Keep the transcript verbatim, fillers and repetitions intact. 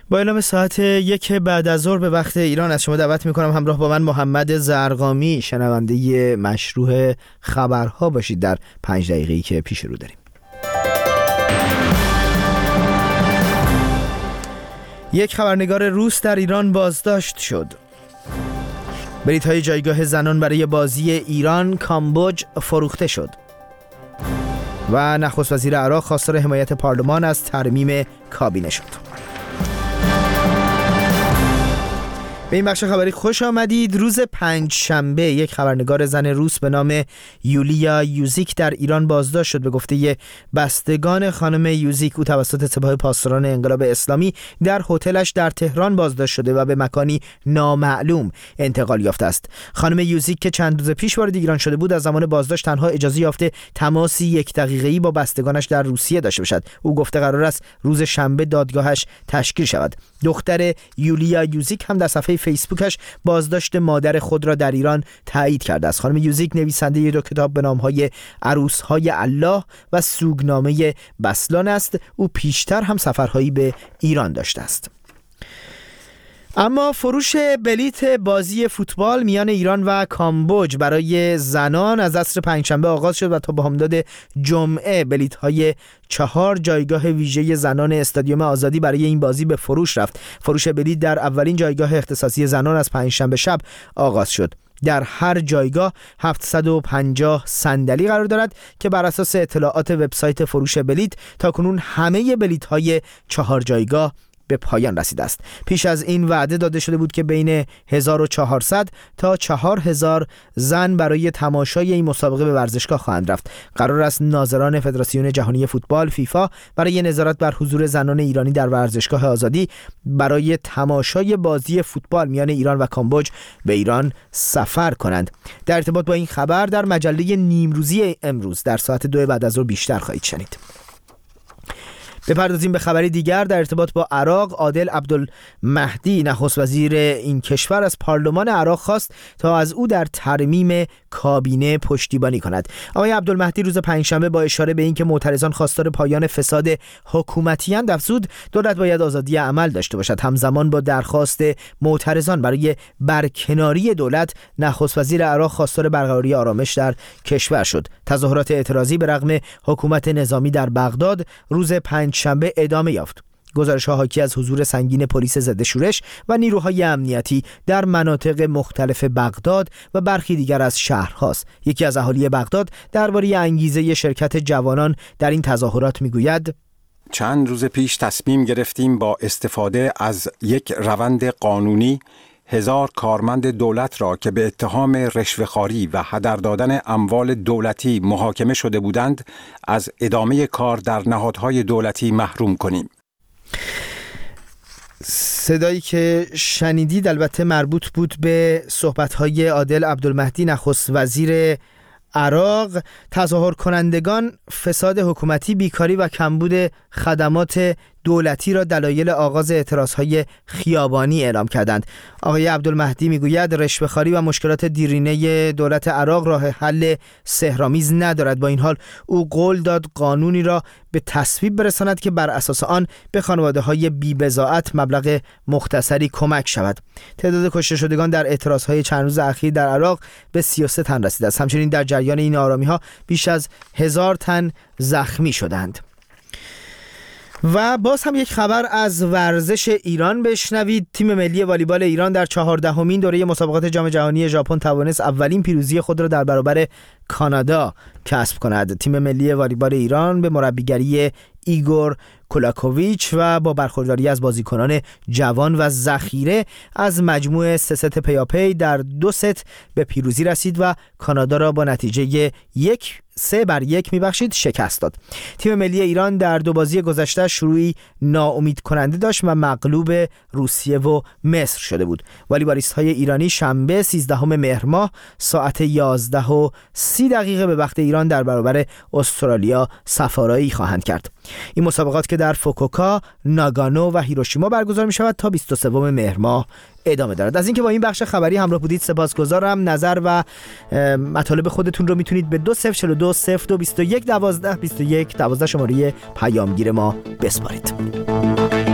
با اعلام ساعت یک بعد از ظهر به وقت ایران از شما دعوت میکنم همراه با من محمد زرقامی شنونده مشروع خبرها باشید در پنج دقیقه‌ای که پیش رو داریم. یک خبرنگار روس در ایران بازداشت شد. بلیط‌های جایگاه زنان برای بازی ایران کامبوج فروخته شد. و نخست وزیر عراق خواستار حمایت پارلمان از ترمیم کابینه شد. به این بخش خبری خوش آمدید. روز پنج شنبه یک خبرنگار زن روس به نام یولیا یوزیک در ایران بازداشت شد. به گفته بستگان خانم یوزیک، او توسط سپاه پاسداران انقلاب اسلامی در هتلش در تهران بازداشت شده و به مکانی نامعلوم انتقال یافته است. خانم یوزیک که چند روز پیش وارد ایران شده بود، از زمان بازداشت تنها اجازه یافته تماسی یک دقیقه‌ای با بستگانش در روسیه داشته باشد. او گفته قرار است روز شنبه دادگاهش تشکیل شود. دختر یولیا یوزیک هم در صفحه فیسبوکش بازداشت مادر خود را در ایران تایید کرده است. خانم یوزیک نویسنده دو کتاب به نام‌های عروس‌های الله و سوگنامه بسلان است. او پیشتر هم سفرهایی به ایران داشته است. اما فروش بلیت بازی فوتبال میان ایران و کامبوج برای زنان از عصر پنجشنبه آغاز شد و تا بامداد جمعه بلیت‌های چهار جایگاه ویژه زنان استادیوم آزادی برای این بازی به فروش رفت. فروش بلیت در اولین جایگاه اختصاصی زنان از پنجشنبه شب آغاز شد. در هر جایگاه هفتصد و پنجاه صندلی قرار دارد که بر اساس اطلاعات وبسایت فروش بلیت تاکنون همه بلیت‌های چهار جایگاه به پایان رسیده است. پیش از این وعده داده شده بود که بین هزار و چهارصد تا چهار هزار زن برای تماشای این مسابقه به ورزشگاه خواهند رفت. قرار است ناظران فدراسیون جهانی فوتبال فیفا برای نظارت بر حضور زنان ایرانی در ورزشگاه آزادی برای تماشای بازی فوتبال میان ایران و کامبوج به ایران سفر کنند. در ارتباط با این خبر در مجله نیمروزی امروز در ساعت دو بعد از ظهر بیشتر خواهید شنید. بپردازیم به خبری دیگر در ارتباط با عراق. عادل عبدالمهدی نخست وزیر این کشور از پارلمان عراق خواست تا از او در ترمیم کابینه پشتیبانی کند. آقای عبدالمهدی روز پنجشنبه با اشاره به اینکه معترضان خواستار پایان فساد حکومتی‌اند افزود دولت باید آزادی عمل داشته باشد. همزمان با درخواست معترضان برای برکناری دولت، نخست وزیر عراق خواستار برقراری آرامش در کشور شد. تظاهرات اعتراضی به رغم حکومت نظامی در بغداد روز پنج شنبه ادامه یافت. گزارش‌ها حاکی از حضور سنگین پلیس ضد شورش و نیروهای امنیتی در مناطق مختلف بغداد و برخی دیگر از شهرهاست. یکی از اهالی بغداد درباره انگیزه شرکت جوانان در این تظاهرات میگوید: چند روز پیش تصمیم گرفتیم با استفاده از یک روند قانونی هزار کارمند دولت را که به اتهام رشوه‌خواری و هدر دادن اموال دولتی محاکمه شده بودند از ادامه کار در نهادهای دولتی محروم کنیم. صدایی که شنیدید البته مربوط بود به صحبت‌های عادل عبدالمهدی نخست وزیر عراق. تظاهر کنندگان فساد حکومتی، بیکاری و کمبود خدمات دولتی را دلایل آغاز اعتراضهای خیابانی اعلام کردند. آقای عبدالمهدی میگوید رشوه‌خواری و مشکلات دیرینه دولت عراق راه حل سحرآمیز ندارد. با این حال او قول داد قانونی را به تصویب برساند که بر اساس آن به خانواده‌های بی‌بضاعت مبلغ مختصری کمک شود. تعداد کشته شدگان در اعتراضهای چند روز اخیر در عراق به سی و سه تن رسیده است. همچنین در جریان این آرامی‌ها بیش از هزار تن زخمی شدند. و باز هم یک خبر از ورزش ایران بشنوید. تیم ملی والیبال ایران در چهاردهمین دوره مسابقات جام جهانی ژاپن توانست اولین پیروزی خود را در برابر کانادا کسب کند. تیم ملی والیبال ایران به مربیگری ایگور کولاکوویچ و با برخورداری از بازیکنان جوان و ذخیره از مجموع سه ست پیاپی در دو ست به پیروزی رسید و کانادا را با نتیجه یک سه بر یک میبخشید شکست داد. تیم ملی ایران در دو بازی گذشته شروعی ناامید کننده داشت و مغلوب روسیه و مصر شده بود. والیبالیست های ایرانی شنبه سیزدهم مهر ماه ساعت یازده و سی دقیقه به وقت ایران در برابر استرالیا سفارایی خواهند کرد. این مسابقات که در فوکوکا، ناگانو و هیروشیما برگزار می شود تا بیست و سوم مهر ماه ادامه دارد. از اینکه با این بخش خبری همراه بودید سپاسگزارم. نظر و مطالب خودتون رو میتونید به دو صفر چهار دو صفر دو بیست و یک دوازده بیست و یک دوازده شماره پیامگیر ما بسپارید.